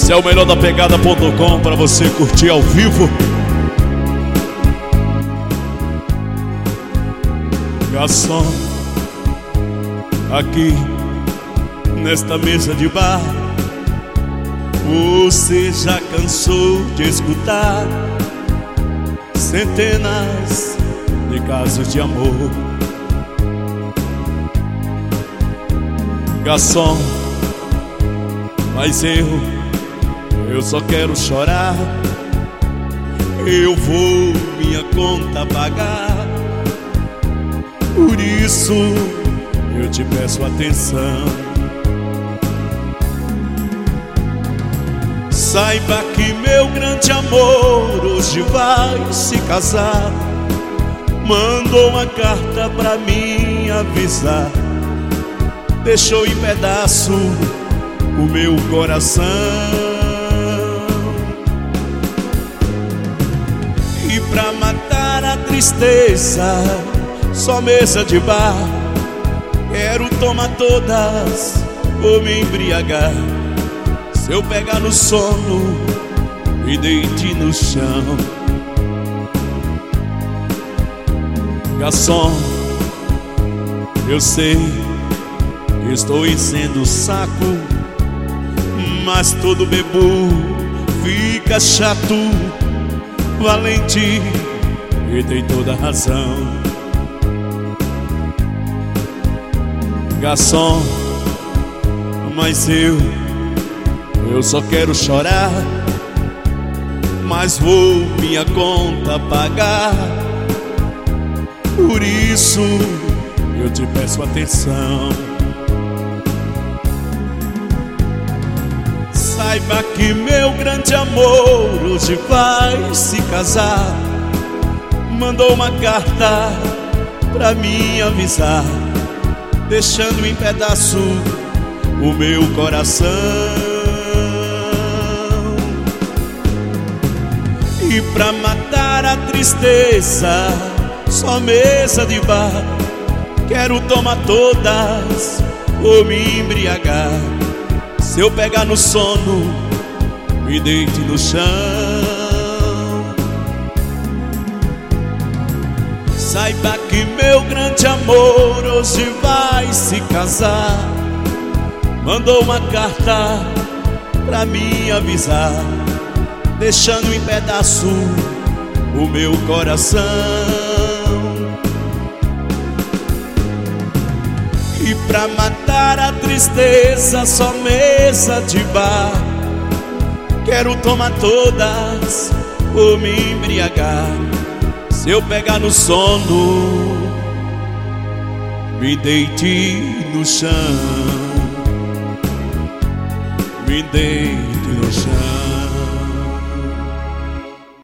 Esse é o melhor da pegada.com para você curtir ao vivo. Garçom, aqui nesta mesa de bar, você já cansou de escutar centenas de casos de amor. Garçom, mas eu só quero chorar. Eu vou minha conta pagar, por isso eu te peço atenção. Saiba que meu grande amor hoje vai se casar. Mandou uma carta pra mim avisar, deixou em pedaço o meu coração. E pra matar a tristeza, só mesa de bar, quero tomar todas ou me embriagar. Se eu pegar no sono, me deite no chão. Garçom, eu sei que estou enchendo o saco, mas todo bebo fica chato. Valente, e tem toda a razão. Garçom, mas eu só quero chorar, mas vou minha conta pagar, por isso eu te peço atenção. Saiba que meu grande amor hoje vai se casar. Mandou uma carta pra mim avisar, deixando em pedaço o meu coração. E pra matar a tristeza, só mesa de bar, quero tomar todas ou me embriagar. Se eu pegar no sono, me deite no chão. Saiba que meu grande amor hoje vai se casar. Mandou uma carta pra me avisar, deixando em pedaço o meu coração. E pra matar a tristeza, só mesa de bar, quero tomar todas ou me embriagar. Se eu pegar no sono, me deite no chão. Me deite no chão.